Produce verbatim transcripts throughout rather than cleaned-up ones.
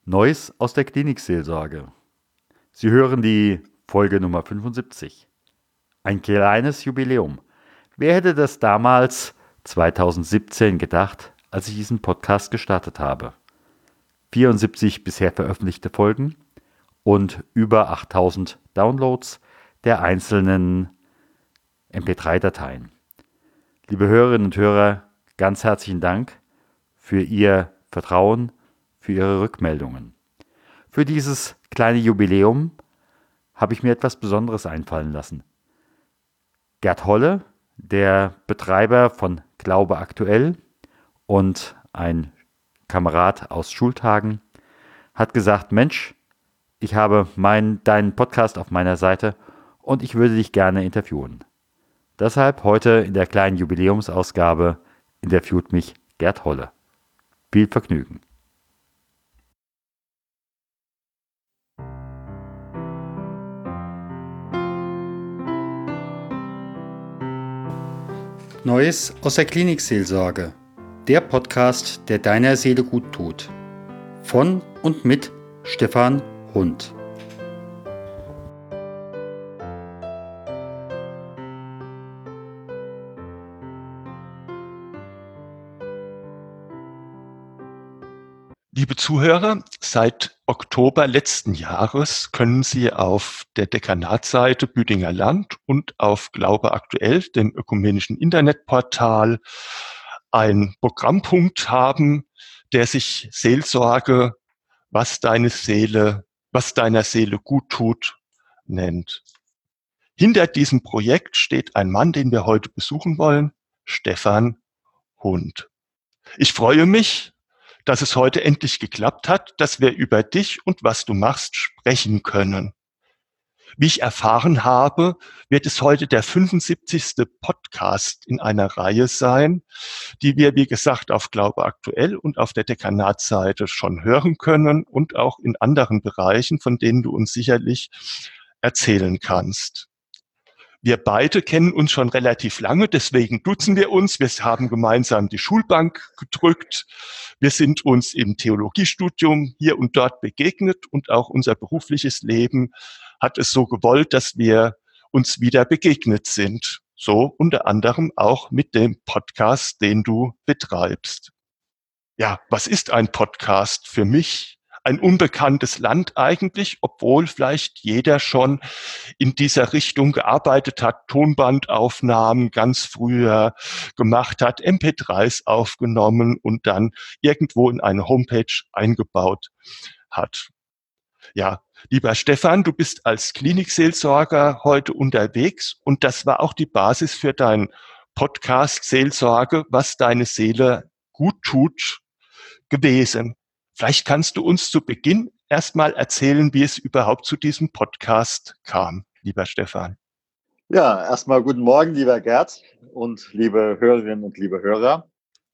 Neues aus der Klinikseelsorge. Sie hören die Folge Nummer fünfundsiebzig. Ein kleines Jubiläum. Wer hätte das damals zweitausendsiebzehn gedacht, als ich diesen Podcast gestartet habe? vierundsiebzig bisher veröffentlichte Folgen und über achttausend Downloads der einzelnen M P drei Dateien. Liebe Hörerinnen und Hörer, ganz herzlichen Dank für Ihr Vertrauen, für Ihre Rückmeldungen. Für dieses kleine Jubiläum habe ich mir etwas Besonderes einfallen lassen. Gerd Holle, der Betreiber von Glaube aktuell und ein Kamerad aus Schultagen, hat gesagt, Mensch, ich habe mein, deinen Podcast auf meiner Seite und ich würde dich gerne interviewen. Deshalb heute in der kleinen Jubiläumsausgabe interviewt mich Gerd Holle. Viel Vergnügen. Neues aus der Klinikseelsorge. Der Podcast, der deiner Seele gut tut. Von und mit Stefan Hund. Liebe Zuhörer, seit Oktober letzten Jahres können Sie auf der Dekanatsseite Büdinger Land und auf Glaube aktuell, dem ökumenischen Internetportal, einen Programmpunkt haben, der sich Seelsorge, was deine Seele, was deiner Seele gut tut, nennt. Hinter diesem Projekt steht ein Mann, den wir heute besuchen wollen, Stefan Hund. Ich freue mich, dass es heute endlich geklappt hat, dass wir über dich und was du machst sprechen können. Wie ich erfahren habe, wird es heute der fünfundsiebzigste Podcast in einer Reihe sein, die wir, wie gesagt, auf Glaube aktuell und auf der Dekanatsseite schon hören können und auch in anderen Bereichen, von denen du uns sicherlich erzählen kannst. Wir beide kennen uns schon relativ lange, deswegen duzen wir uns. Wir haben gemeinsam die Schulbank gedrückt. Wir sind uns im Theologiestudium hier und dort begegnet und auch unser berufliches Leben hat es so gewollt, dass wir uns wieder begegnet sind. So unter anderem auch mit dem Podcast, den du betreibst. Ja, was ist ein Podcast für mich? Ein unbekanntes Land eigentlich, obwohl vielleicht jeder schon in dieser Richtung gearbeitet hat, Tonbandaufnahmen ganz früher gemacht hat, M P dreis aufgenommen und dann irgendwo in eine Homepage eingebaut hat. Ja, lieber Stefan, du bist als Klinikseelsorger heute unterwegs und das war auch die Basis für deinen Podcast Seelsorge, was deine Seele gut tut, gewesen. Vielleicht kannst du uns zu Beginn erstmal erzählen, wie es überhaupt zu diesem Podcast kam, lieber Stefan. Ja, erstmal guten Morgen, lieber Gerd und liebe Hörerinnen und liebe Hörer.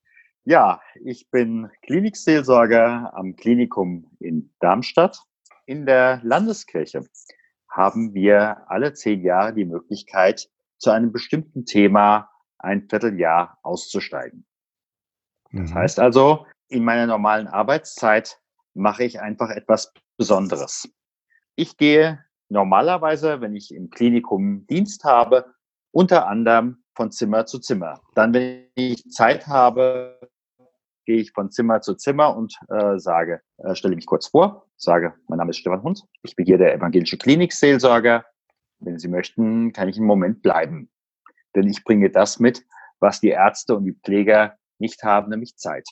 Ja, ich bin Klinikseelsorger am Klinikum in Darmstadt. In der Landeskirche haben wir alle zehn Jahre die Möglichkeit, zu einem bestimmten Thema ein Vierteljahr auszusteigen. Das mhm. heißt also, in meiner normalen Arbeitszeit mache ich einfach etwas Besonderes. Ich gehe normalerweise, wenn ich im Klinikum Dienst habe, unter anderem von Zimmer zu Zimmer. Dann, wenn ich Zeit habe, gehe ich von Zimmer zu Zimmer und äh, sage, äh, stelle mich kurz vor, sage, mein Name ist Stefan Hund, ich bin hier der evangelische Klinikseelsorger. Wenn Sie möchten, kann ich einen Moment bleiben. Denn ich bringe das mit, was die Ärzte und die Pfleger nicht haben, nämlich Zeit.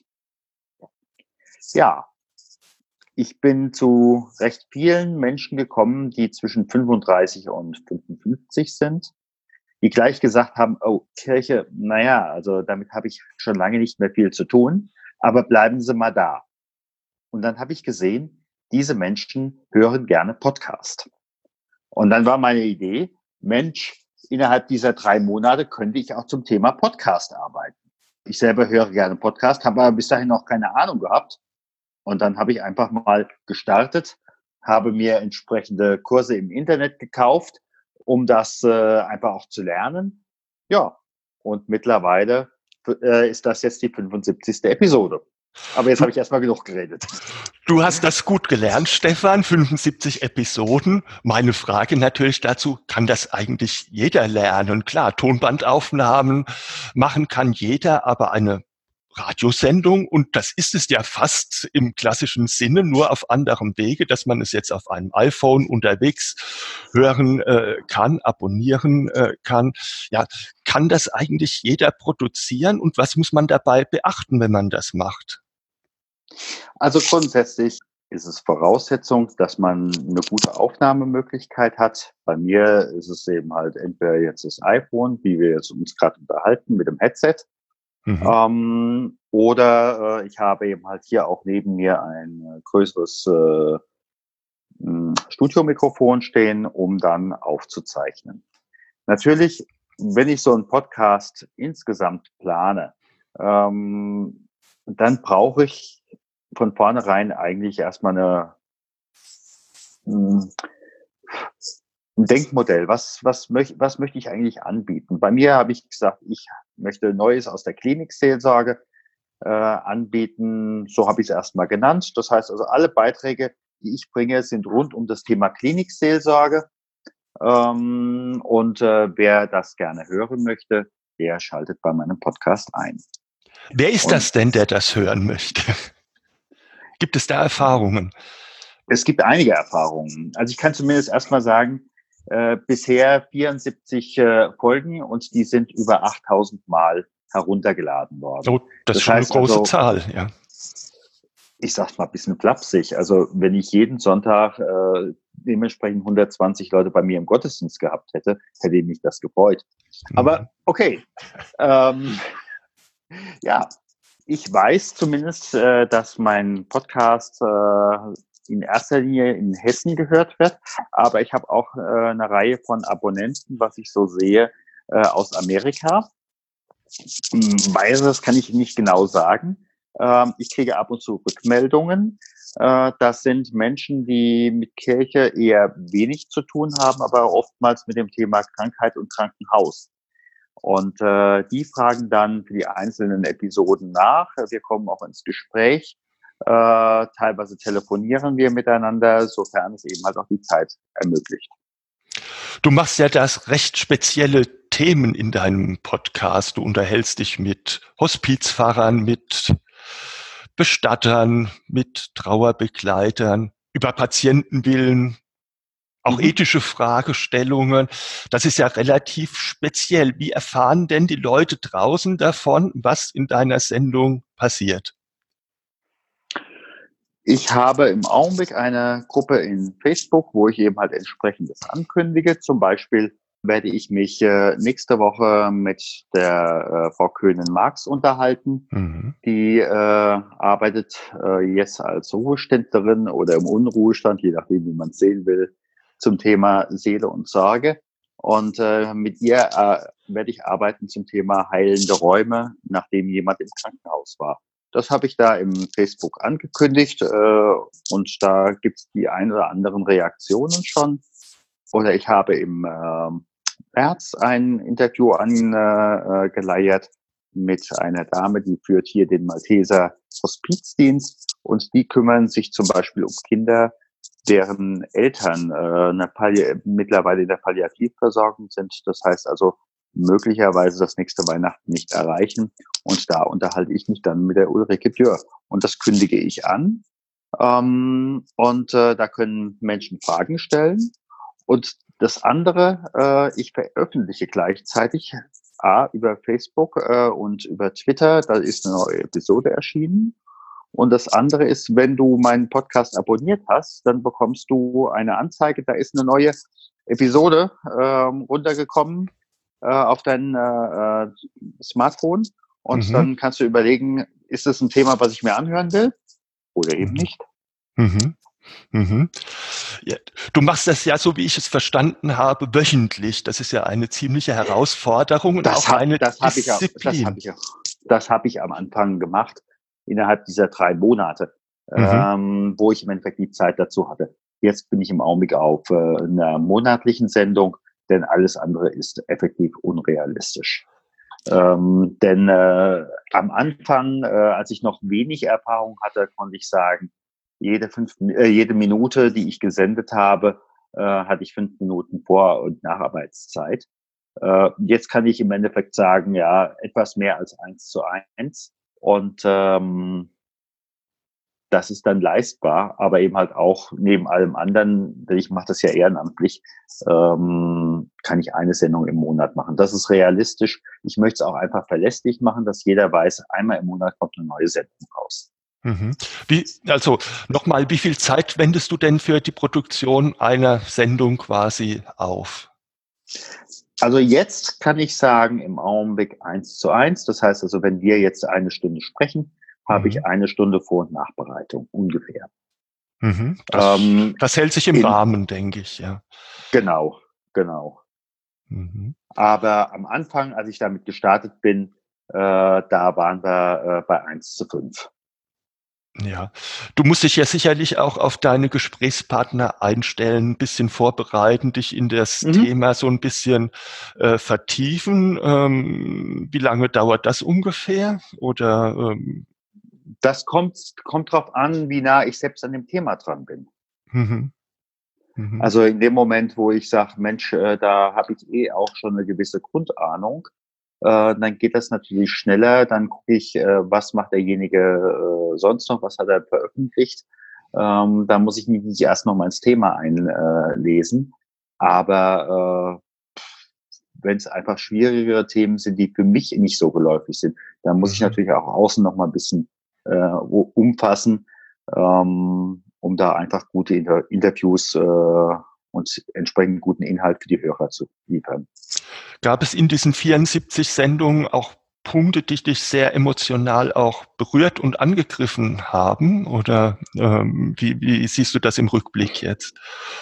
Ja, ich bin zu recht vielen Menschen gekommen, die zwischen fünfunddreißig und fünfundfünfzig sind, die gleich gesagt haben, oh, Kirche, naja, also damit habe ich schon lange nicht mehr viel zu tun, aber bleiben Sie mal da. Und dann habe ich gesehen, diese Menschen hören gerne Podcast. Und dann war meine Idee, Mensch, innerhalb dieser drei Monate könnte ich auch zum Thema Podcast arbeiten. Ich selber höre gerne Podcast, habe aber bis dahin noch keine Ahnung gehabt. Und dann habe ich einfach mal gestartet, habe mir entsprechende Kurse im Internet gekauft, um das äh, einfach auch zu lernen. Ja, und mittlerweile äh, ist das jetzt die fünfundsiebzigste Episode. Aber jetzt habe ich erstmal genug geredet. Du hast das gut gelernt, Stefan, fünfundsiebzig Episoden. Meine Frage natürlich dazu, kann das eigentlich jeder lernen? Klar, Tonbandaufnahmen machen kann jeder, aber eine Radiosendung, und das ist es ja fast im klassischen Sinne, nur auf anderem Wege, dass man es jetzt auf einem iPhone unterwegs hören äh, kann, abonnieren äh, kann. Ja, kann das eigentlich jeder produzieren, und was muss man dabei beachten, wenn man das macht? Also grundsätzlich ist es Voraussetzung, dass man eine gute Aufnahmemöglichkeit hat. Bei mir ist es eben halt entweder jetzt das iPhone, wie wir jetzt uns gerade unterhalten, mit dem Headset. Mhm. Ähm, oder äh, ich habe eben halt hier auch neben mir ein äh, größeres äh, m, Studiomikrofon stehen, um dann aufzuzeichnen. Natürlich, wenn ich so einen Podcast insgesamt plane, ähm, dann brauche ich von vornherein eigentlich erstmal eine, m, ein Denkmodell. Was, was, möch, was möchte ich eigentlich anbieten? Bei mir habe ich gesagt, ich möchte Neues aus der Klinikseelsorge äh, anbieten. So habe ich es erstmal genannt. Das heißt also, alle Beiträge, die ich bringe, sind rund um das Thema Klinikseelsorge. Ähm, und äh, wer das gerne hören möchte, der schaltet bei meinem Podcast ein. Wer ist Und das denn, der das hören möchte? Gibt es da Erfahrungen? Es gibt einige Erfahrungen. Also ich kann zumindest erstmal sagen, äh, bisher vierundsiebzig äh, Folgen, und die sind über achttausend Mal heruntergeladen worden. Oh, das, das ist schon heißt eine große also, Zahl, ja. Ich sag's mal ein bisschen flapsig. Also wenn ich jeden Sonntag äh, dementsprechend hundertzwanzig Leute bei mir im Gottesdienst gehabt hätte, hätte mich das gefreut. Mhm. Aber okay. ähm, ja, ich weiß zumindest, äh, dass mein Podcast äh, in erster Linie in Hessen gehört wird, aber ich habe auch äh, eine Reihe von Abonnenten, was ich so sehe, äh, aus Amerika. Weil das kann ich nicht genau sagen. Ähm, ich kriege ab und zu Rückmeldungen. Äh, das sind Menschen, die mit Kirche eher wenig zu tun haben, aber oftmals mit dem Thema Krankheit und Krankenhaus. Und äh, die fragen dann für die einzelnen Episoden nach. Wir kommen auch ins Gespräch. Äh, teilweise telefonieren wir miteinander, sofern es eben halt auch die Zeit ermöglicht. Du machst ja das recht spezielle Themen in deinem Podcast. Du unterhältst dich mit Hospizfahrern, mit Bestattern, mit Trauerbegleitern, über Patientenwillen, auch mhm. ethische Fragestellungen. Das ist ja relativ speziell. Wie erfahren denn die Leute draußen davon, was in deiner Sendung passiert? Ich habe im Augenblick eine Gruppe in Facebook, wo ich eben halt entsprechendes ankündige. Zum Beispiel werde ich mich äh, nächste Woche mit der äh, Frau Köhnen-Marx unterhalten. Mhm. Die äh, arbeitet äh, jetzt als Ruheständlerin oder im Unruhestand, je nachdem, wie man es sehen will, zum Thema Seele und Sorge. Und äh, mit ihr äh, werde ich arbeiten zum Thema heilende Räume, nachdem jemand im Krankenhaus war. Das habe ich da im Facebook angekündigt äh, und da gibt es die ein oder anderen Reaktionen schon. Oder ich habe im äh, März ein Interview angeleiert äh, mit einer Dame, die führt hier den Malteser Hospizdienst, und die kümmern sich zum Beispiel um Kinder, deren Eltern äh, eine Palli- mittlerweile in der Palliativversorgung sind. Das heißt also, möglicherweise das nächste Weihnachten nicht erreichen. Und da unterhalte ich mich dann mit der Ulrike Dürr. Und das kündige ich an. Ähm, und äh, da können Menschen Fragen stellen. Und das andere, äh, ich veröffentliche gleichzeitig A, über Facebook äh, und über Twitter. Da ist eine neue Episode erschienen. Und das andere ist, wenn du meinen Podcast abonniert hast, dann bekommst du eine Anzeige. Da ist eine neue Episode ähm, runtergekommen auf dein äh, Smartphone, und mhm. dann kannst du überlegen, ist das ein Thema, was ich mir anhören will oder eben mhm. nicht. Mhm. Mhm. Ja, du machst das ja, so wie ich es verstanden habe, wöchentlich. Das ist ja eine ziemliche Herausforderung und das auch hab, eine das Disziplin. Hab ich auch, das habe ich, das hab ich am Anfang gemacht, innerhalb dieser drei Monate, mhm. ähm, wo ich im Endeffekt die Zeit dazu hatte. Jetzt bin ich im Augenblick auf äh, einer monatlichen Sendung, denn alles andere ist effektiv unrealistisch. Ähm, denn äh, am Anfang, äh, als ich noch wenig Erfahrung hatte, konnte ich sagen, jede fünf, äh, jede Minute, die ich gesendet habe, äh, hatte ich fünf Minuten Vor- und Nacharbeitszeit. Äh, jetzt kann ich im Endeffekt sagen, ja, etwas mehr als eins zu eins. Und ähm, das ist dann leistbar, aber eben halt auch neben allem anderen, denn ich mache das ja ehrenamtlich, ähm, kann ich eine Sendung im Monat machen. Das ist realistisch. Ich möchte es auch einfach verlässlich machen, dass jeder weiß, einmal im Monat kommt eine neue Sendung raus. Mhm. Wie, also nochmal, wie viel Zeit wendest du denn für die Produktion einer Sendung quasi auf? Also jetzt kann ich sagen, im Augenblick eins zu eins. Das heißt also, wenn wir jetzt eine Stunde sprechen, habe Mhm. ich eine Stunde Vor- und Nachbereitung ungefähr. Mhm. Das, Ähm, das hält sich im in, Rahmen, denke ich, ja. genau, genau. Mhm. Aber am Anfang, als ich damit gestartet bin, äh, da waren wir äh, bei eins zu fünf. Ja, du musst dich ja sicherlich auch auf deine Gesprächspartner einstellen, ein bisschen vorbereiten, dich in das Mhm. Thema so ein bisschen äh, vertiefen. Ähm, wie lange dauert das ungefähr? Oder ähm, Das kommt, kommt drauf an, wie nah ich selbst an dem Thema dran bin. mhm, mhm, Also in dem Moment, wo ich sage, Mensch, äh, da habe ich eh auch schon eine gewisse Grundahnung, äh, dann geht das natürlich schneller. Dann gucke ich, äh, was macht derjenige äh, sonst noch, was hat er veröffentlicht. Ähm, da muss ich mich nicht erst noch mal ins Thema einlesen. Aber äh, wenn es einfach schwierigere Themen sind, die für mich nicht so geläufig sind, dann muss ich mhm. natürlich auch außen noch mal ein bisschen äh, umfassen, ähm, um da einfach gute Inter Interviews äh, und entsprechend guten Inhalt für die Hörer zu liefern. Gab es in diesen vierundsiebzig Sendungen auch Punkte, die dich sehr emotional auch berührt und angegriffen haben? Oder ähm, wie, wie siehst du das im Rückblick jetzt?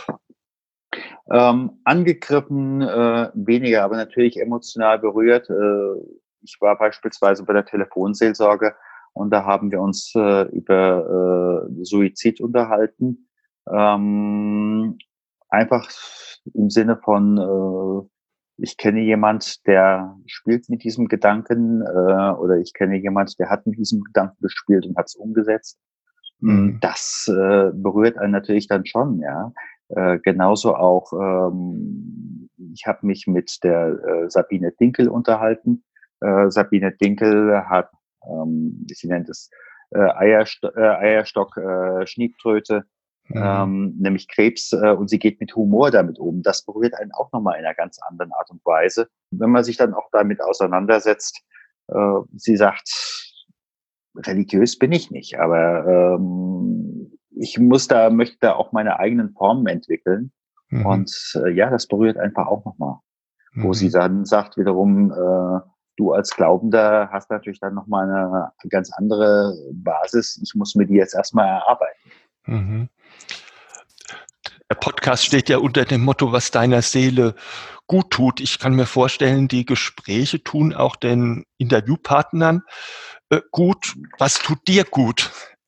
Ähm, angegriffen äh, weniger, aber natürlich emotional berührt. Äh, ich war beispielsweise bei der Telefonseelsorge und da haben wir uns äh, über äh, Suizid unterhalten. Ähm, einfach im Sinne von, äh, ich kenne jemand, der spielt mit diesem Gedanken äh, oder ich kenne jemand, der hat mit diesem Gedanken gespielt und hat es umgesetzt. Mhm. Das äh, berührt einen natürlich dann schon, ja. Äh, genauso auch, ähm, ich habe mich mit der äh, Sabine Dinkel unterhalten. Äh, Sabine Dinkel hat, ähm, sie nennt es äh, Eiersto äh, Eierstock, äh, Schniebtröte, Mhm. ähm, nämlich Krebs, äh, und sie geht mit Humor damit um. Das berührt einen auch nochmal in einer ganz anderen Art und Weise. Wenn man sich dann auch damit auseinandersetzt, äh, sie sagt, religiös bin ich nicht, aber ähm, ich muss da, möchte da auch meine eigenen Formen entwickeln. Mhm. Und äh, ja, das berührt einfach auch nochmal. Wo sie Mhm. dann sagt wiederum, äh, du als Glaubender hast natürlich dann nochmal eine ganz andere Basis. Ich muss mir die jetzt erstmal erarbeiten. Mhm. Der Podcast steht ja unter dem Motto, was deiner Seele gut tut. Ich kann mir vorstellen, die Gespräche tun auch den Interviewpartnern äh, gut. Was tut dir gut?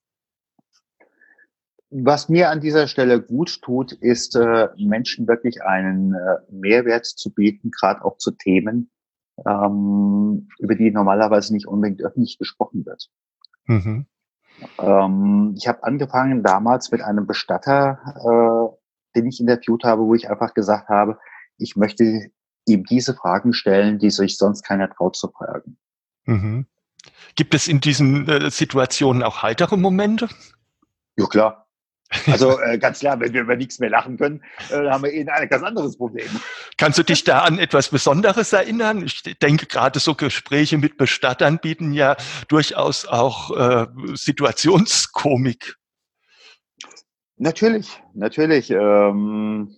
Was mir an dieser Stelle gut tut, ist, äh, Menschen wirklich einen äh, Mehrwert zu bieten, gerade auch zu Themen, ähm, über die normalerweise nicht unbedingt öffentlich gesprochen wird. Mhm. Ähm, ich habe angefangen damals mit einem Bestatter, äh, den ich interviewt habe, wo ich einfach gesagt habe, ich möchte ihm diese Fragen stellen, die sich sonst keiner traut zu fragen. Mhm. Gibt es in diesen äh, Situationen auch heitere Momente? Ja klar. Also äh, ganz klar, wenn wir über nichts mehr lachen können, äh, haben wir eh ein ganz anderes Problem. Kannst du dich da an etwas Besonderes erinnern? Ich denke, gerade so Gespräche mit Bestattern bieten ja durchaus auch äh, Situationskomik. Natürlich, natürlich. Ähm,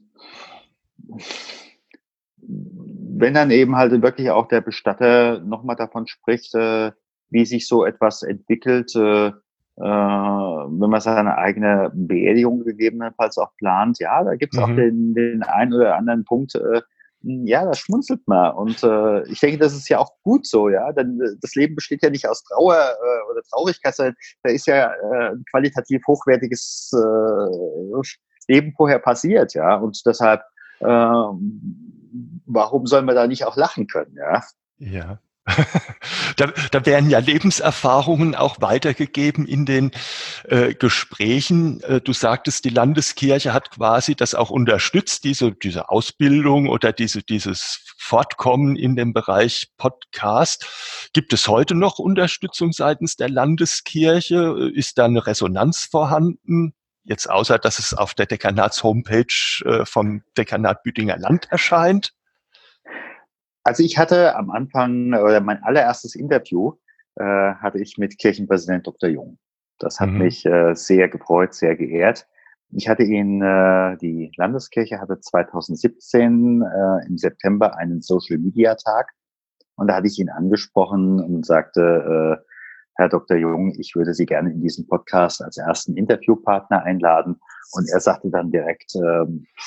wenn dann eben halt wirklich auch der Bestatter nochmal davon spricht, äh, wie sich so etwas entwickelt, äh, äh, wenn man seine eigene Beerdigung gegebenenfalls auch plant, ja, da gibt's auch Mhm. den, den einen oder anderen Punkt, äh, ja, da schmunzelt man. Und äh, ich denke, das ist ja auch gut so, ja, denn äh, das Leben besteht ja nicht aus Trauer äh, oder Traurigkeit, sondern da ist ja äh, ein qualitativ hochwertiges äh, Leben vorher passiert, ja. Und deshalb, äh, warum sollen wir da nicht auch lachen können, ja? Ja. Da, da werden ja Lebenserfahrungen auch weitergegeben in den äh, Gesprächen. Äh, du sagtest, die Landeskirche hat quasi das auch unterstützt, diese, diese Ausbildung oder diese, dieses Fortkommen in dem Bereich Podcast. Gibt es heute noch Unterstützung seitens der Landeskirche? Ist da eine Resonanz vorhanden? Jetzt außer, dass es auf der Dekanats-Homepage äh, vom Dekanat Büdinger Land erscheint? Also ich hatte am Anfang, oder mein allererstes Interview äh, hatte ich mit Kirchenpräsident Doktor Jung. Das hat Mhm. mich äh, sehr gefreut, sehr geehrt. Ich hatte ihn, äh, die Landeskirche hatte zweitausendsiebzehn äh, im September einen Social Media Tag und da hatte ich ihn angesprochen und sagte, äh, Herr Doktor Jung, ich würde Sie gerne in diesen Podcast als ersten Interviewpartner einladen. Und er sagte dann direkt, äh,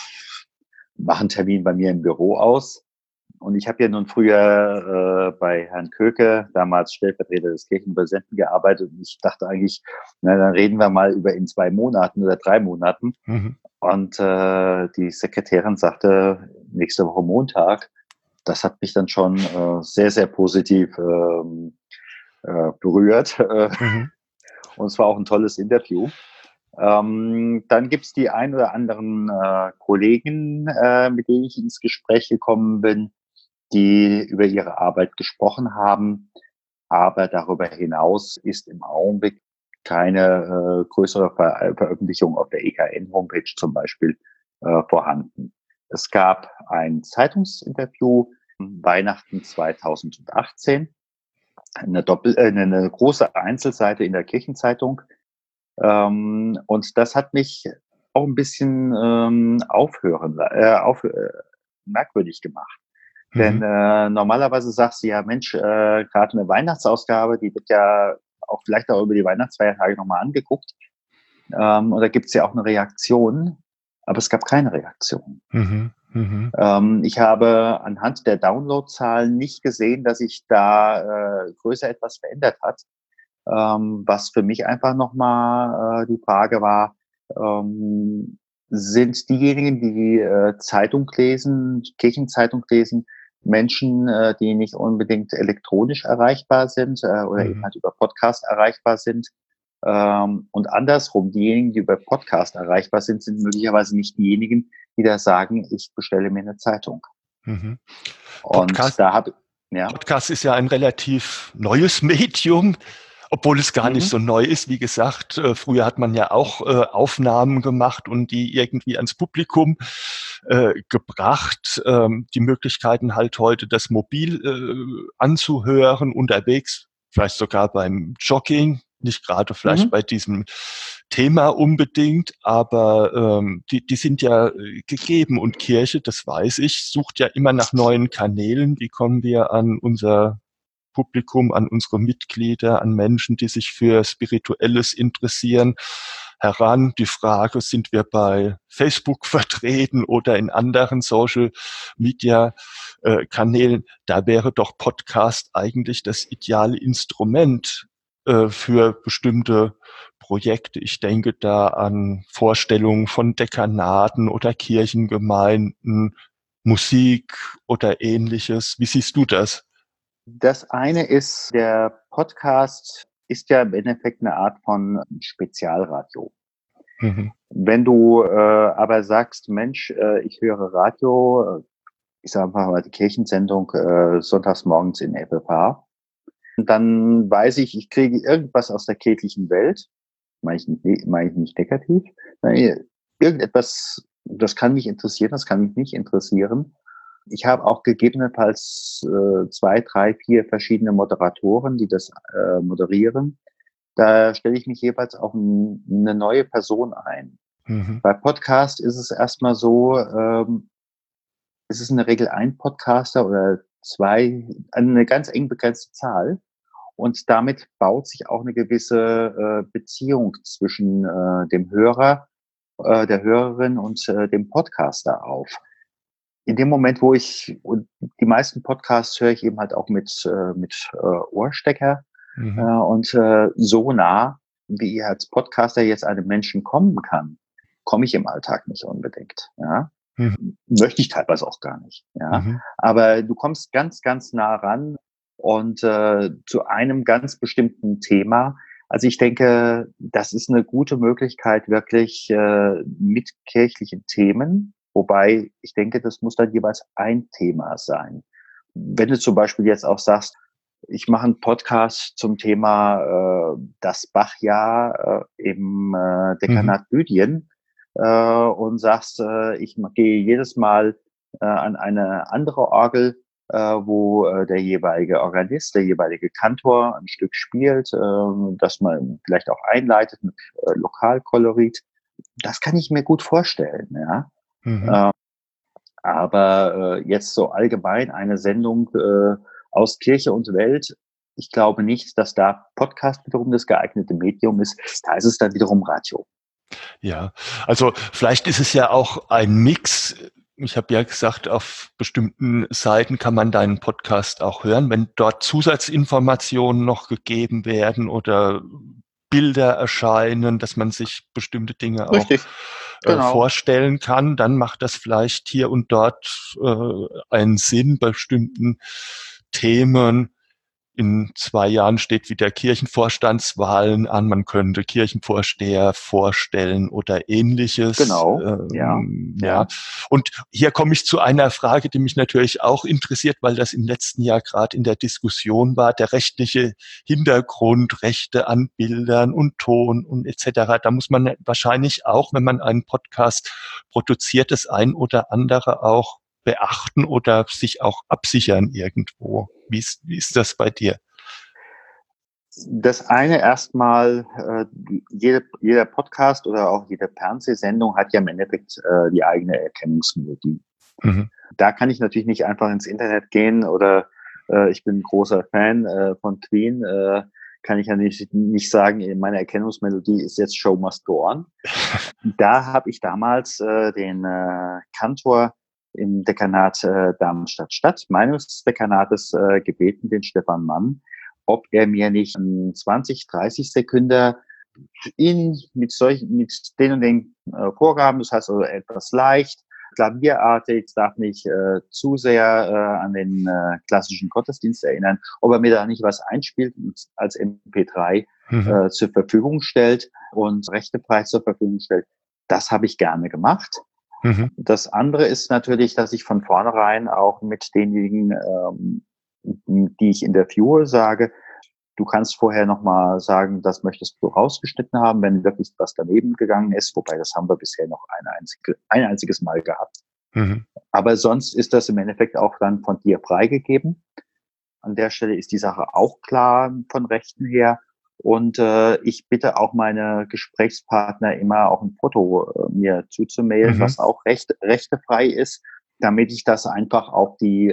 mach einen Termin bei mir im Büro aus. Und ich habe ja nun früher äh, bei Herrn Köke, damals Stellvertreter des Kirchenpräsidenten, gearbeitet. Und ich dachte eigentlich, na, dann reden wir mal über in zwei Monaten oder drei Monaten. Mhm. Und äh, die Sekretärin sagte, nächste Woche Montag. Das hat mich dann schon äh, sehr, sehr positiv ähm, äh, berührt. Mhm. Und es war auch ein tolles Interview. Ähm, dann gibt's die ein oder anderen äh, Kollegen, äh, mit denen ich ins Gespräch gekommen bin, die über ihre Arbeit gesprochen haben. Aber darüber hinaus ist im Augenblick keine äh, größere Ver Veröffentlichung auf der E K N-Homepage zum Beispiel äh, vorhanden. Es gab ein Zeitungsinterview Weihnachten zweitausendachtzehn, eine, Doppel äh, eine große Einzelseite in der Kirchenzeitung. Ähm, und das hat mich auch ein bisschen ähm, aufhören, äh, auf, äh, merkwürdig gemacht. Denn Mhm. äh, normalerweise sagst du ja, Mensch, äh, gerade eine Weihnachtsausgabe, die wird ja auch vielleicht auch über die Weihnachtsfeiertage nochmal angeguckt. Ähm, und da gibt's ja auch eine Reaktion, aber es gab keine Reaktion. Mhm. Mhm. Ähm, ich habe anhand der Downloadzahlen nicht gesehen, dass sich da äh, größer etwas verändert hat. Ähm, was für mich einfach nochmal äh, die Frage war, ähm, sind diejenigen, die äh, Zeitung lesen, Kirchenzeitung lesen, Menschen, äh, die nicht unbedingt elektronisch erreichbar sind äh, oder eben Mhm. halt über Podcast erreichbar sind. Ähm, und andersrum, diejenigen, die über Podcast erreichbar sind, sind möglicherweise nicht diejenigen, die da sagen, ich bestelle mir eine Zeitung. Mhm. Und Podcast, da habe ja. Podcast ist ja ein relativ neues Medium, obwohl es gar nicht Mhm. so neu ist. Wie gesagt, äh, früher hat man ja auch äh, Aufnahmen gemacht und die irgendwie ans Publikum äh, gebracht. Ähm, die Möglichkeiten halt heute, das mobil äh, anzuhören, unterwegs, vielleicht sogar beim Jogging, nicht gerade vielleicht Mhm. bei diesem Thema unbedingt, aber ähm, die, die sind ja äh, gegeben und Kirche, das weiß ich, sucht ja immer nach neuen Kanälen. Wie kommen wir an unser Publikum, an unsere Mitglieder, an Menschen, die sich für Spirituelles interessieren, heran. Die Frage, sind wir bei Facebook vertreten oder in anderen Social Media äh, Kanälen? Da wäre doch Podcast eigentlich das ideale Instrument äh, für bestimmte Projekte. Ich denke da an Vorstellungen von Dekanaten oder Kirchengemeinden, Musik oder ähnliches. Wie siehst du das? Das eine ist, der Podcast ist ja im Endeffekt eine Art von Spezialradio. Mhm. Wenn du äh, aber sagst, Mensch, äh, ich höre Radio, äh, ich sage mal die Kirchensendung äh, sonntags morgens in F F H, dann weiß ich, ich kriege irgendwas aus der kirchlichen Welt, meine ich nicht, meine ich nicht negativ, nein, irgendetwas, das kann mich interessieren, das kann mich nicht interessieren. Ich habe auch gegebenenfalls äh, zwei, drei, vier verschiedene Moderatoren, die das äh, moderieren. Da stelle ich mich jeweils auf ein, eine neue Person ein. Mhm. Bei Podcast ist es erstmal so, ähm, es ist in der Regel ein Podcaster oder zwei, eine ganz eng begrenzte Zahl. Und damit baut sich auch eine gewisse äh, Beziehung zwischen äh, dem Hörer, äh, der Hörerin und äh, dem Podcaster auf. In dem Moment, wo ich, und die meisten Podcasts höre ich eben halt auch mit, äh, mit äh, Ohrstecker äh, Mhm. und äh, so nah, wie ich als Podcaster jetzt einem Menschen kommen kann, komme ich im Alltag nicht unbedingt. Ja? Mhm. Möchte ich teilweise auch gar nicht. Ja? Mhm. Aber du kommst ganz, ganz nah ran. und äh, zu einem ganz bestimmten Thema. Also ich denke, das ist eine gute Möglichkeit, wirklich äh, mit kirchlichen Themen, wobei ich denke, das muss dann jeweils ein Thema sein. Wenn du zum Beispiel jetzt auch sagst, ich mache einen Podcast zum Thema äh, das Bachjahr äh, im äh, Mhm. Dekanat Büdien äh, und sagst, äh, ich gehe jedes Mal äh, an eine andere Orgel, äh, wo äh, der jeweilige Organist, der jeweilige Kantor ein Stück spielt, äh, das man vielleicht auch einleitet mit äh, Lokalkolorit. Das kann ich mir gut vorstellen, ja. Mhm. Äh, aber äh, jetzt so allgemein eine Sendung äh, aus Kirche und Welt, ich glaube nicht, dass da Podcast wiederum das geeignete Medium ist. Da ist es dann wiederum Radio. Ja, also vielleicht ist es ja auch ein Mix. Ich habe ja gesagt, auf bestimmten Seiten kann man deinen Podcast auch hören. Wenn dort Zusatzinformationen noch gegeben werden oder Bilder erscheinen, dass man sich bestimmte Dinge auch Richtig, äh, genau. vorstellen kann, dann macht das vielleicht hier und dort äh, einen Sinn, bei bestimmten Themen. In zwei Jahren steht wieder Kirchenvorstandswahlen an. Man könnte Kirchenvorsteher vorstellen oder Ähnliches. Genau, ja, Ähm, ja. ja. Und hier komme ich zu einer Frage, die mich natürlich auch interessiert, weil das im letzten Jahr gerade in der Diskussion war, der rechtliche Hintergrund, Rechte an Bildern und Ton und et cetera. Da muss man wahrscheinlich auch, wenn man einen Podcast produziert, das ein oder andere auch beachten oder sich auch absichern irgendwo. Wie ist, wie ist das bei dir? Das eine erstmal, äh, jede, jeder Podcast oder auch jede Fernsehsendung hat ja im Endeffekt äh, die eigene Erkennungsmelodie. Mhm. Da kann ich natürlich nicht einfach ins Internet gehen oder äh, ich bin ein großer Fan äh, von Queen, äh, kann ich ja nicht, nicht sagen, meine Erkennungsmelodie ist jetzt Show Must Go On. Da habe ich damals äh, den äh, Kantor im Dekanat äh, Darmstadt-Stadt, meines Dekanates, äh, gebeten, den Stefan Mann, ob er mir nicht zwanzig, dreißig Sekunden ihn mit solchen, mit den und den äh, Vorgaben, das heißt also etwas leicht, klavierartig, es darf nicht äh, zu sehr äh, an den äh, klassischen Gottesdienst erinnern, ob er mir da nicht was einspielt und als M P drei Mhm. äh, zur Verfügung stellt und rechtefrei zur Verfügung stellt. Das habe ich gerne gemacht. Mhm. Das andere ist natürlich, dass ich von vornherein auch mit denjenigen, ähm, die ich interviewe, sage, du kannst vorher nochmal sagen, das möchtest du rausgeschnitten haben, wenn wirklich was daneben gegangen ist, wobei das haben wir bisher noch ein, einzige, ein einziges Mal gehabt. Mhm. Aber sonst ist das im Endeffekt auch dann von dir freigegeben. An der Stelle ist die Sache auch klar von Rechten her. Und äh, ich bitte auch meine Gesprächspartner immer auch ein Foto äh, mir zuzumailen, Mhm. was auch recht, rechtefrei ist, damit ich das einfach auf die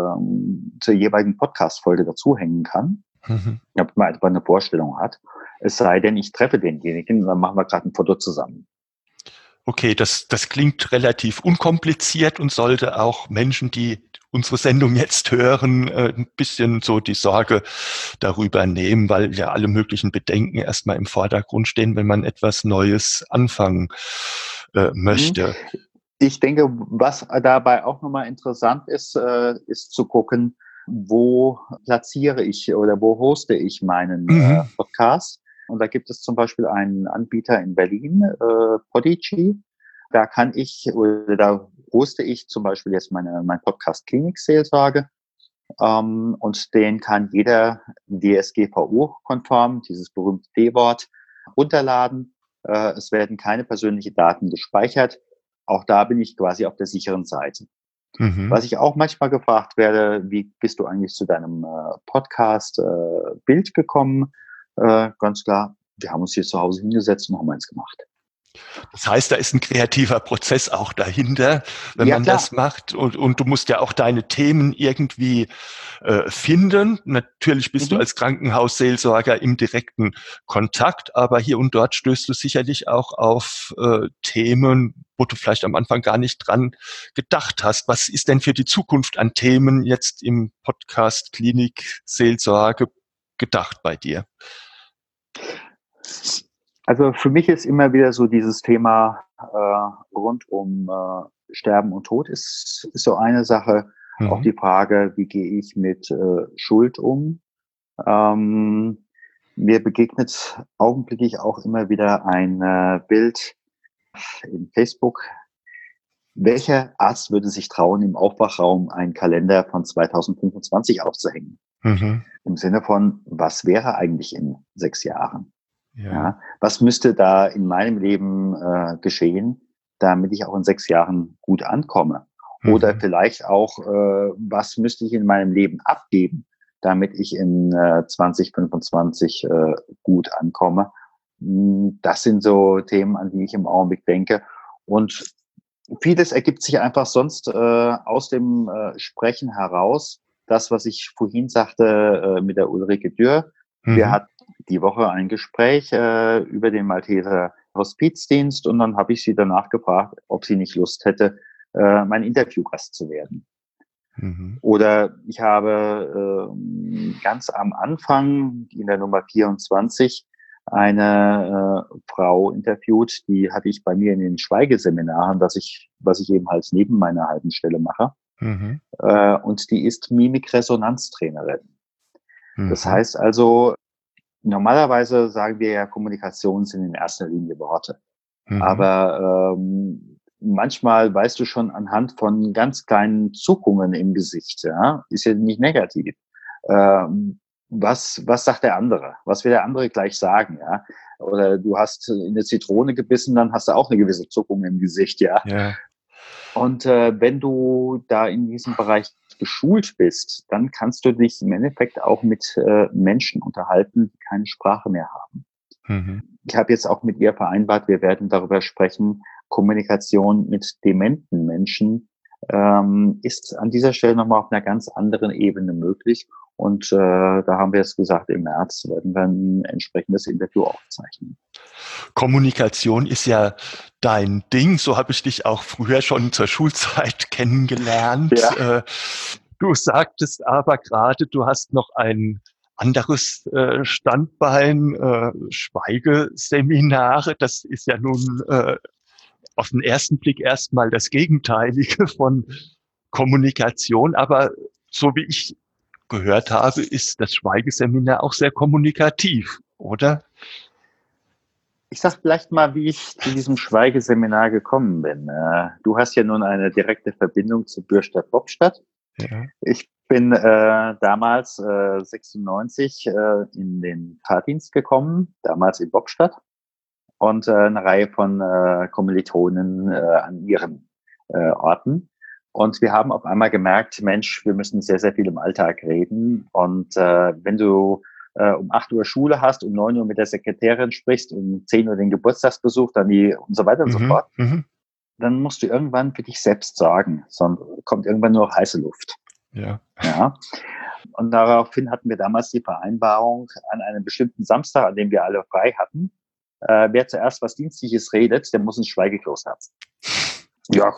äh, zur jeweiligen Podcast-Folge dazuhängen kann. Mhm. Damit man einfach eine Vorstellung hat. Es sei denn, ich treffe denjenigen und dann machen wir gerade ein Foto zusammen. Okay, das, das klingt relativ unkompliziert und sollte auch Menschen, die unsere Sendung jetzt hören, äh, ein bisschen so die Sorge darüber nehmen, weil ja alle möglichen Bedenken erstmal im Vordergrund stehen, wenn man etwas Neues anfangen äh, möchte. Ich denke, was dabei auch nochmal interessant ist, äh, ist zu gucken, wo platziere ich oder wo hoste ich meinen äh, Mhm. Podcast. Und da gibt es zum Beispiel einen Anbieter in Berlin, äh, Podigy. Da kann ich oder da hoste ich zum Beispiel jetzt meine, mein Podcast Klinikseelsorge. Ähm, und den kann jeder D S G V O-konform, dieses berühmte D-Wort, runterladen. Äh, es werden keine persönlichen Daten gespeichert. Auch da bin ich quasi auf der sicheren Seite. Mhm. Was ich auch manchmal gefragt werde, wie bist du eigentlich zu deinem äh, Podcast äh, Bild gekommen? Äh, ganz klar, wir haben uns hier zu Hause hingesetzt und haben eins gemacht. Das heißt, da ist ein kreativer Prozess auch dahinter, wenn Ja, man das klar. macht. Und, und du musst ja auch deine Themen irgendwie äh, finden. Natürlich bist du Mhm. als Krankenhausseelsorger im direkten Kontakt, aber hier und dort stößt du sicherlich auch auf äh, Themen, wo du vielleicht am Anfang gar nicht dran gedacht hast. Was ist denn für die Zukunft an Themen jetzt im Podcast Klinik Seelsorge gedacht bei dir? Also für mich ist immer wieder so dieses Thema äh, rund um äh, Sterben und Tod ist, ist so eine Sache. Auch Mhm. die Frage, wie gehe ich mit äh, Schuld um? Ähm, mir begegnet augenblicklich auch immer wieder ein äh, Bild in Facebook. Welcher Arzt würde sich trauen, im Aufwachraum einen Kalender von zweitausendfünfundzwanzig aufzuhängen? Mhm. Im Sinne von, was wäre eigentlich in sechs Jahren? Ja. Ja, was müsste da in meinem Leben äh, geschehen, damit ich auch in sechs Jahren gut ankomme? Oder Mhm. vielleicht auch, äh, was müsste ich in meinem Leben abgeben, damit ich in äh, zwanzig fünfundzwanzig äh, gut ankomme? Hm, Das sind so Themen, an die ich im Augenblick denke. Und vieles ergibt sich einfach sonst äh, aus dem äh, Sprechen heraus. Das, was ich vorhin sagte äh, mit der Ulrike Dürr. Wir Mhm. hatten die Woche ein Gespräch äh, über den Malteser Hospizdienst und dann habe ich sie danach gefragt, ob sie nicht Lust hätte, äh, mein Interviewgast zu werden. Mhm. Oder ich habe äh, ganz am Anfang in der Nummer vierundzwanzig eine äh, Frau interviewt, die hatte ich bei mir in den Schweigeseminaren, dass ich, was ich eben halt neben meiner halben Stelle mache. Mhm. Äh, und die ist Mimikresonanztrainerin. Das Mhm. heißt also, normalerweise sagen wir ja, Kommunikation sind in erster Linie Worte. Mhm. Aber ähm, manchmal weißt du schon anhand von ganz kleinen Zuckungen im Gesicht, ja, ist ja nicht negativ. Ähm, was, was sagt der andere? Was will der andere gleich sagen, ja? Oder du hast in eine Zitrone gebissen, dann hast du auch eine gewisse Zuckung im Gesicht, ja. Ja. Und äh, wenn du da in diesem Bereich geschult bist, dann kannst du dich im Endeffekt auch mit äh, Menschen unterhalten, die keine Sprache mehr haben. Mhm. Ich habe jetzt auch mit ihr vereinbart, wir werden darüber sprechen, Kommunikation mit dementen Menschen ähm, ist an dieser Stelle nochmal auf einer ganz anderen Ebene möglich. Und äh, da haben wir jetzt gesagt, im März werden wir ein entsprechendes Interview aufzeichnen. Kommunikation ist ja dein Ding. So habe ich dich auch früher schon zur Schulzeit kennengelernt. Ja, Äh, Du sagtest aber gerade, du hast noch ein anderes äh, Standbein, äh, Schweigeseminare. Das ist ja nun äh, auf den ersten Blick erstmal das Gegenteilige von Kommunikation. Aber so wie ich gehört habe, ist das Schweigeseminar auch sehr kommunikativ, oder? ich sag vielleicht mal, wie ich zu diesem Schweigeseminar gekommen bin. Äh, du hast ja nun eine direkte Verbindung zu Bürstadt-Bobstadt. Ja. Ich bin äh, damals äh, sechsundneunzig äh, in den Fahrdienst gekommen, damals in Bobstadt und äh, eine Reihe von äh, Kommilitonen äh, an ihren äh, Orten. Und wir haben auf einmal gemerkt, Mensch, wir müssen sehr, sehr viel im Alltag reden. Und äh, wenn du äh, um acht Uhr Schule hast, um neun Uhr mit der Sekretärin sprichst, um zehn Uhr den Geburtstagsbesuch, dann die und so weiter und so Mhm. fort, Mhm. dann musst du irgendwann für dich selbst sorgen. Sonst kommt irgendwann nur noch heiße Luft. Ja. Ja. Und daraufhin hatten wir damals die Vereinbarung, an einem bestimmten Samstag, an dem wir alle frei hatten, äh, wer zuerst was Dienstliches redet, der muss ins Schweigekloster haben. Ja,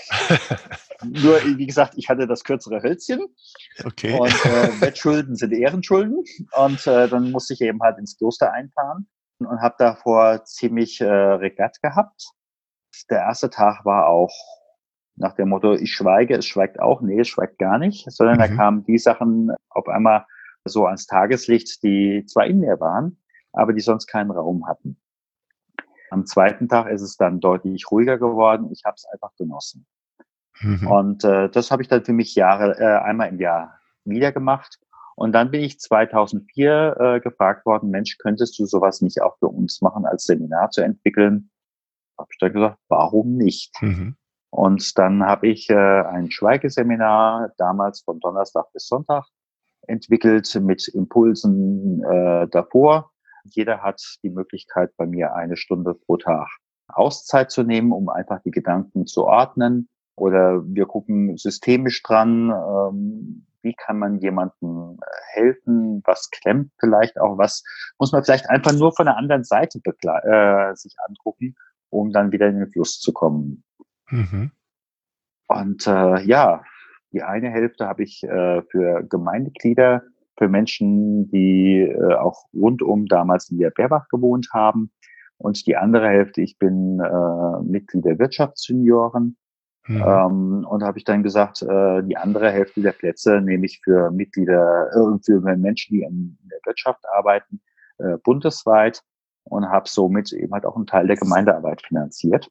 nur wie gesagt, ich hatte das kürzere Hölzchen Okay. und äh, Wettschulden sind Ehrenschulden und äh, dann musste ich eben halt ins Kloster einfahren und habe davor ziemlich äh, Regatt gehabt. Der erste Tag war auch nach dem Motto, ich schweige, es schweigt auch. Nee, es schweigt gar nicht, sondern da Mhm. kamen die Sachen auf einmal so ans Tageslicht, die zwar in mir waren, aber die sonst keinen Raum hatten. Am zweiten Tag ist es dann deutlich ruhiger geworden. Ich habe es einfach genossen. Mhm. Und äh, das habe ich dann für mich Jahre, äh, einmal im Jahr wieder gemacht. Und dann bin ich zweitausendvier äh, gefragt worden, Mensch, könntest du sowas nicht auch für uns machen, als Seminar zu entwickeln? Habe ich dann gesagt, warum nicht? Mhm. Und dann habe ich äh, ein Schweigeseminar damals von Donnerstag bis Sonntag entwickelt mit Impulsen äh, davor. Jeder hat die Möglichkeit, bei mir eine Stunde pro Tag Auszeit zu nehmen, um einfach die Gedanken zu ordnen. Oder wir gucken systemisch dran, ähm, wie kann man jemandem helfen, was klemmt vielleicht auch, was muss man vielleicht einfach nur von der anderen Seite äh, sich angucken, um dann wieder in den Fluss zu kommen. Mhm. Und äh, ja, die eine Hälfte habe ich äh, für Gemeindeglieder, für Menschen, die äh, auch rundum damals in der Beerbach gewohnt haben. Und die andere Hälfte, ich bin äh, Mitglied der Wirtschaftsjunioren. Mhm. Ähm, und habe ich dann gesagt, äh, die andere Hälfte der Plätze nehme ich für Mitglieder, äh, für Menschen, die in der Wirtschaft arbeiten, äh, bundesweit und habe somit eben halt auch einen Teil der Gemeindearbeit finanziert.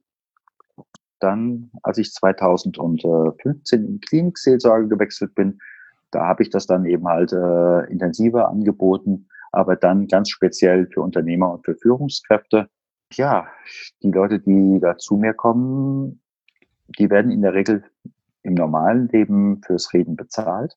Dann, als ich zweitausendfünfzehn in Klinikseelsorge gewechselt bin, da habe ich das dann eben halt äh, intensiver angeboten, aber dann ganz speziell für Unternehmer und für Führungskräfte. Ja, die Leute, die da zu mir kommen, die werden in der Regel im normalen Leben fürs Reden bezahlt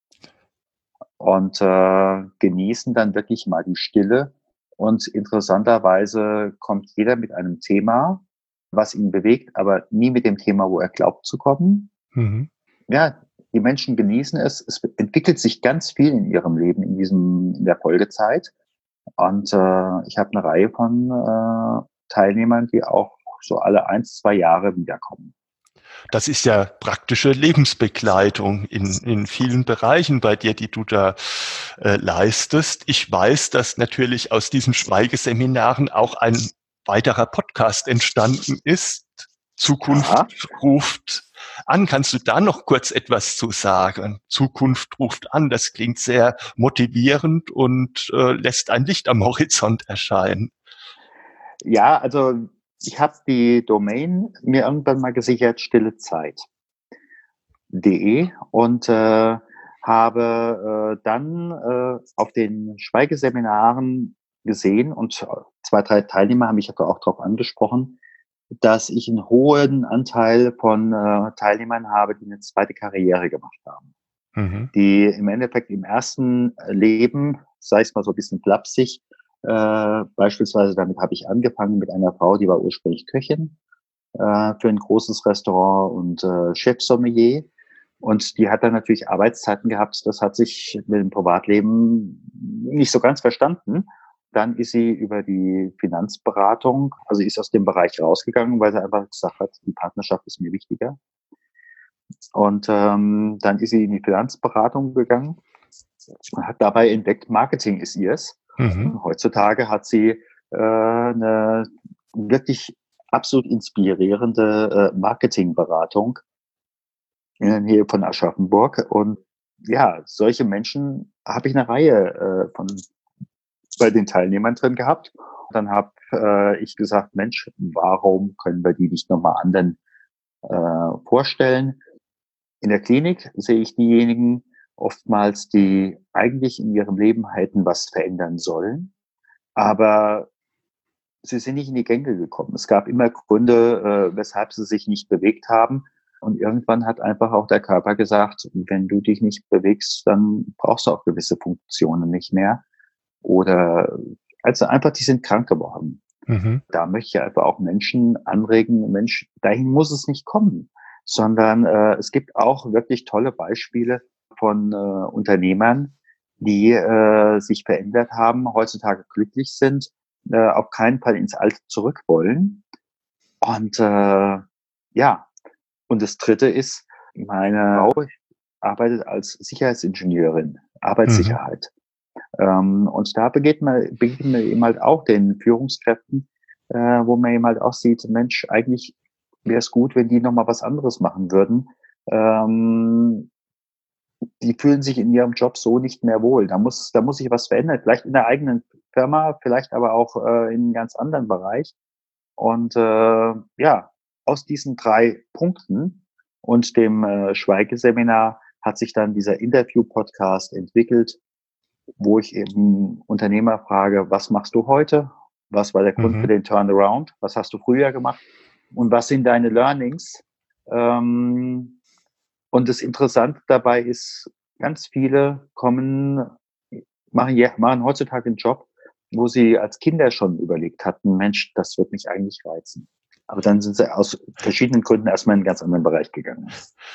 und äh, genießen dann wirklich mal die Stille. Und interessanterweise kommt jeder mit einem Thema, was ihn bewegt, aber nie mit dem Thema, wo er glaubt zu kommen. Mhm. Ja, die Menschen genießen es. Es entwickelt sich ganz viel in ihrem Leben in diesem, in der Folgezeit. Und äh, ich habe eine Reihe von äh, Teilnehmern, die auch so alle eins, zwei Jahre wiederkommen. Das ist ja praktische Lebensbegleitung in, in vielen Bereichen bei dir, die du da äh, leistest. Ich weiß, dass natürlich aus diesen Schweigeseminaren auch ein weiterer Podcast entstanden ist. Zukunft Ja, ruft an. Kannst du da noch kurz etwas zu sagen? Zukunft ruft an. Das klingt sehr motivierend und äh, lässt ein Licht am Horizont erscheinen. ja, also ich habe die Domain mir irgendwann mal gesichert, stillezeit punkt de und äh, habe äh, dann äh, auf den Schweigeseminaren gesehen und zwei, drei Teilnehmer haben mich auch darauf angesprochen, dass ich einen hohen Anteil von äh, Teilnehmern habe, die eine zweite Karriere gemacht haben, Mhm. die im Endeffekt im ersten Leben, sei es mal so ein bisschen flapsig, äh, beispielsweise damit habe ich angefangen mit einer Frau, die war ursprünglich Köchin äh, für ein großes Restaurant und äh, Chefsommelier. Und die hat dann natürlich Arbeitszeiten gehabt. Das hat sich mit dem Privatleben nicht so ganz verstanden. Dann ist sie über die Finanzberatung, also ist aus dem Bereich rausgegangen, weil sie einfach gesagt hat, die Partnerschaft ist mir wichtiger. Und ähm, dann ist sie in die Finanzberatung gegangen und hat dabei entdeckt, Marketing ist ihrs. Mhm. Und heutzutage hat sie äh, eine wirklich absolut inspirierende äh, Marketingberatung in der Nähe von Aschaffenburg. Und ja, solche Menschen habe ich eine Reihe äh, von bei den Teilnehmern drin gehabt. Dann habe äh, ich gesagt, Mensch, warum können wir die nicht nochmal anderen äh, vorstellen? In der Klinik sehe ich diejenigen oftmals, die eigentlich in ihrem Leben hätten was verändern sollen, aber sie sind nicht in die Gänge gekommen. Es gab immer Gründe, äh, weshalb sie sich nicht bewegt haben. Und irgendwann hat einfach auch der Körper gesagt, wenn du dich nicht bewegst, dann brauchst du auch gewisse Funktionen nicht mehr. Oder also einfach, die sind krank geworden. Mhm. Da möchte ich einfach auch Menschen anregen, Mensch, dahin muss es nicht kommen, sondern äh, es gibt auch wirklich tolle Beispiele von äh, Unternehmern, die äh, sich verändert haben, heutzutage glücklich sind, äh, auf keinen Fall ins Alte zurück wollen. Und äh, ja, und das Dritte ist, meine Frau arbeitet als Sicherheitsingenieurin, Mhm. Arbeitssicherheit. Ähm, und da begegnet man, begegnet man eben halt auch den Führungskräften, äh, wo man eben halt auch sieht, Mensch, eigentlich wäre es gut, wenn die nochmal was anderes machen würden. Ähm, die fühlen sich in ihrem Job so nicht mehr wohl. Da muss, da muss sich was verändern. Vielleicht in der eigenen Firma, vielleicht aber auch äh, in einem ganz anderen Bereich. Und äh, ja, aus diesen drei Punkten und dem äh, Schweigeseminar hat sich dann dieser Interview-Podcast entwickelt, wo ich eben Unternehmer frage, was machst du heute? Was war der Grund für Mhm. den Turnaround? Was hast du früher gemacht? Und was sind deine Learnings? Ähm, und das Interessante dabei ist, ganz viele kommen, machen, ja, machen heutzutage einen Job, wo sie als Kinder schon überlegt hatten, Mensch, das wird mich eigentlich reizen. Aber dann sind sie aus verschiedenen Gründen erstmal in einen ganz anderen Bereich gegangen.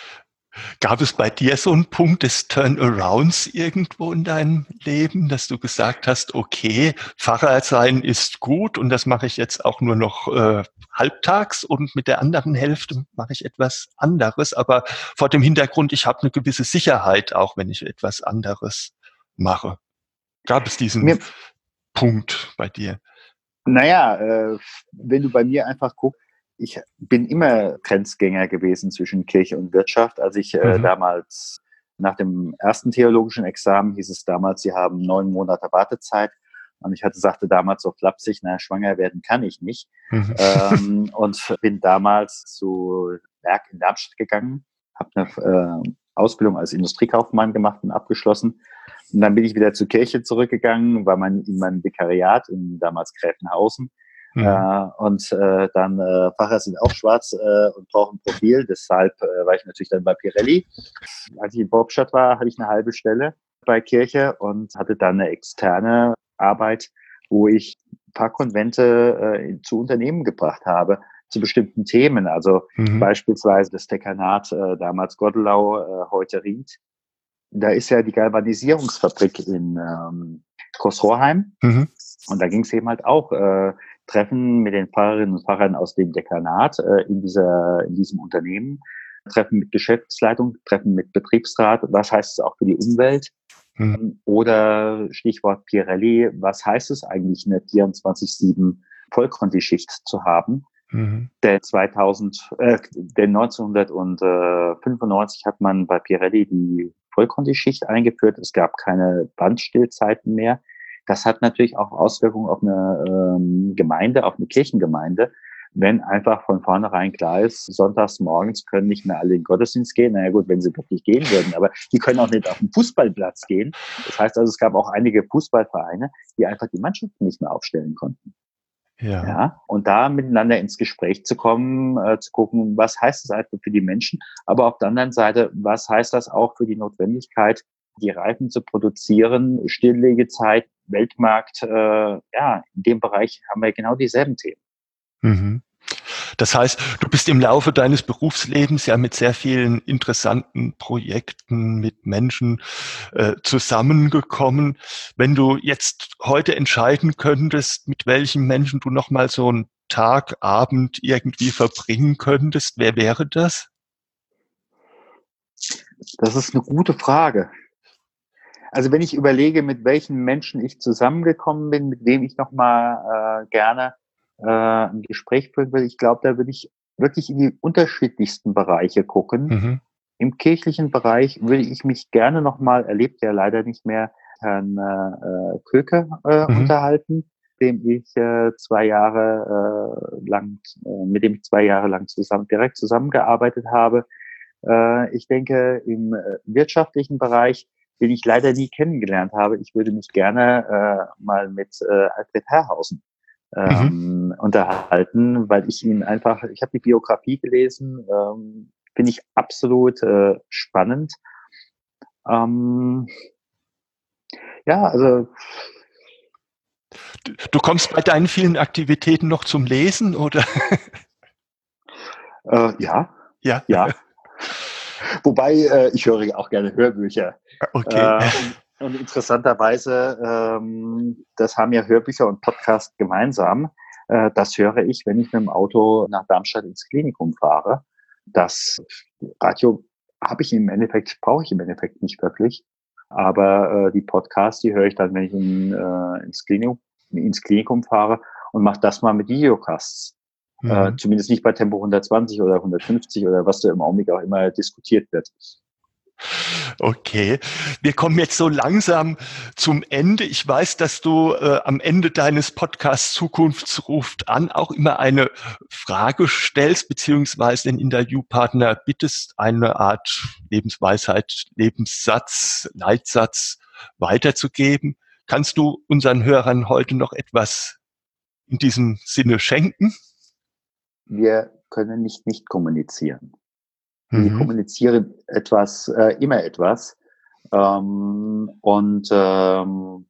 Gab es bei dir so einen Punkt des Turnarounds irgendwo in deinem Leben, dass du gesagt hast, okay, Pfarrer sein ist gut und das mache ich jetzt auch nur noch äh, halbtags und mit der anderen Hälfte mache ich etwas anderes, aber vor dem Hintergrund, ich habe eine gewisse Sicherheit, auch wenn ich etwas anderes mache. Gab es diesen Mir, Punkt bei dir? naja, äh, wenn du bei mir einfach guckst, ich bin immer Grenzgänger gewesen zwischen Kirche und Wirtschaft. Als ich äh, Mhm. damals nach dem ersten theologischen Examen hieß es damals, sie haben neun Monate Wartezeit. Und ich hatte, sagte damals so flapsig, na, schwanger werden kann ich nicht. Mhm. ähm, und bin damals zu Werk in Darmstadt gegangen, habe eine äh, Ausbildung als Industriekaufmann gemacht und abgeschlossen. Und dann bin ich wieder zur Kirche zurückgegangen, war mein, in meinem Vikariat in damals Gräfenhausen. Mhm. Äh, und äh, dann äh, Pfarrer sind auch schwarz äh, und brauchen Profil. Deshalb äh, war ich natürlich dann bei Pirelli. Als ich in Bobstadt war, hatte ich eine halbe Stelle bei Kirche und hatte dann eine externe Arbeit, wo ich ein paar Konvente äh, zu Unternehmen gebracht habe, zu bestimmten Themen. Also Mhm. beispielsweise das Dekanat, äh, damals Gottelau, äh, heute Ried. Da ist ja die Galvanisierungsfabrik in ähm, Großrohrheim. Mhm. Und da ging es eben halt auch äh, Treffen mit den Pfarrerinnen und Pfarrern aus dem Dekanat äh, in dieser in diesem Unternehmen, Treffen mit Geschäftsleitung, Treffen mit Betriebsrat. Was heißt es auch für die Umwelt? Mhm. Oder Stichwort Pirelli, was heißt es eigentlich, eine vierundzwanzig sieben Vollkonti-Schicht zu haben? Mhm. Denn zweitausend, äh, denn neunzehnhundertfünfundneunzig hat man bei Pirelli die Vollkonti-Schicht eingeführt. Es gab keine Bandstillzeiten mehr. Das hat natürlich auch Auswirkungen auf eine ähm, Gemeinde, auf eine Kirchengemeinde. Wenn einfach von vornherein klar ist, sonntags morgens können nicht mehr alle in den Gottesdienst gehen. Naja gut, wenn sie wirklich gehen würden, aber die können auch nicht auf den Fußballplatz gehen. Das heißt also, es gab auch einige Fußballvereine, die einfach die Mannschaften nicht mehr aufstellen konnten. Ja. Ja, und da miteinander ins Gespräch zu kommen, äh, zu gucken, was heißt das einfach für die Menschen, aber auf der anderen Seite, was heißt das auch für die Notwendigkeit, die Reifen zu produzieren, Stilllegezeit, Weltmarkt, äh, ja, in dem Bereich haben wir genau dieselben Themen. Mhm. Das heißt, du bist im Laufe deines Berufslebens ja mit sehr vielen interessanten Projekten, mit Menschen äh, zusammengekommen. Wenn du jetzt heute entscheiden könntest, mit welchem Menschen du nochmal so einen Tag, Abend irgendwie verbringen könntest, wer wäre das? Das ist eine gute Frage. Also wenn ich überlege, mit welchen Menschen ich zusammengekommen bin, mit wem ich nochmal äh, gerne äh, ein Gespräch führen will, ich glaube, da würde ich wirklich in die unterschiedlichsten Bereiche gucken. Mhm. Im kirchlichen Bereich würde ich mich gerne nochmal, erlebt ja leider nicht mehr, Herrn äh, Köke äh, Mhm. unterhalten, dem ich äh, zwei Jahre äh, lang, äh, mit dem ich zwei Jahre lang zusammen, direkt zusammengearbeitet habe. Äh, ich denke, im äh, wirtschaftlichen Bereich, den ich leider nie kennengelernt habe, ich würde mich gerne äh, mal mit äh, Alfred Herrhausen Mhm. ähm, unterhalten, weil ich ihn einfach, ich habe die Biografie gelesen, ähm, finde ich absolut äh, spannend. Ähm, ja, also Du kommst bei deinen vielen Aktivitäten noch zum Lesen, oder? äh, ja, Ja, ja. Wobei äh, ich höre auch gerne Hörbücher. okay. Äh, und, und interessanterweise, ähm, das haben ja Hörbücher und Podcast gemeinsam. Äh, das höre ich, wenn ich mit dem Auto nach Darmstadt ins Klinikum fahre. Das Radio habe ich im Endeffekt, brauche ich im Endeffekt nicht wirklich. Aber äh, die Podcasts, die höre ich dann, wenn ich in, äh, ins, Klinikum, ins Klinikum fahre und mache das mal mit Videocasts. Äh, Mhm. zumindest nicht bei Tempo hundertzwanzig oder hundertfünfzig oder was da im Augenblick auch immer diskutiert wird. Okay, wir kommen jetzt so langsam zum Ende. Ich weiß, dass du äh, am Ende deines Podcasts Zukunftsruft an auch immer eine Frage stellst, beziehungsweise den Interviewpartner bittest, eine Art Lebensweisheit, Lebenssatz, Leitsatz weiterzugeben. Kannst du unseren Hörern heute noch etwas in diesem Sinne schenken? Wir können nicht nicht kommunizieren. Wir Mhm. kommunizieren etwas, äh, immer etwas. Ähm, und ähm,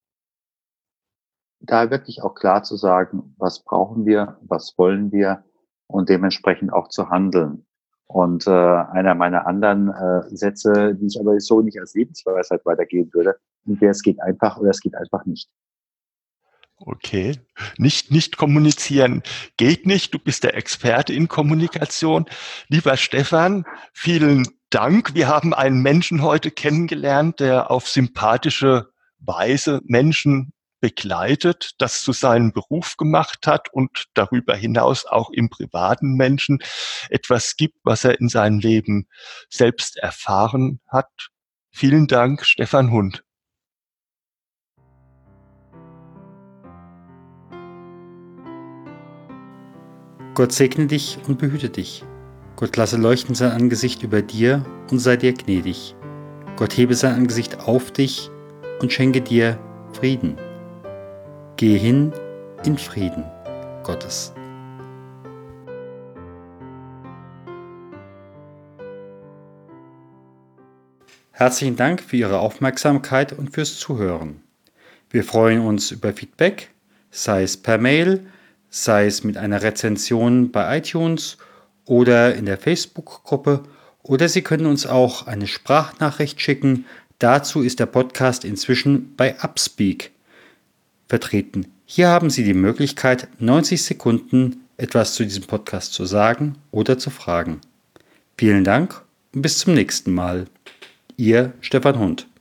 da wirklich auch klar zu sagen, was brauchen wir, was wollen wir und dementsprechend auch zu handeln. Und äh, einer meiner anderen äh, Sätze, die ich aber so nicht als Lebensweisheit weitergeben würde, entweder es geht einfach oder es geht einfach nicht. Okay. Nicht, nicht kommunizieren geht nicht. Du bist der Experte in Kommunikation. Lieber Stefan, vielen Dank. Wir haben einen Menschen heute kennengelernt, der auf sympathische Weise Menschen begleitet, das zu seinem Beruf gemacht hat und darüber hinaus auch im privaten Menschen etwas gibt, was er in seinem Leben selbst erfahren hat. Vielen Dank, Stefan Hund. Gott segne dich und behüte dich. Gott lasse leuchten sein Angesicht über dir und sei dir gnädig. Gott hebe sein Angesicht auf dich und schenke dir Frieden. Gehe hin in Frieden Gottes. Herzlichen Dank für Ihre Aufmerksamkeit und fürs Zuhören. Wir freuen uns über Feedback, sei es per Mail, sei es mit einer Rezension bei iTunes oder in der Facebook-Gruppe, oder Sie können uns auch eine Sprachnachricht schicken. Dazu ist der Podcast inzwischen bei Upspeak vertreten. Hier haben Sie die Möglichkeit, neunzig Sekunden etwas zu diesem Podcast zu sagen oder zu fragen. Vielen Dank und bis zum nächsten Mal. Ihr Stefan Hund.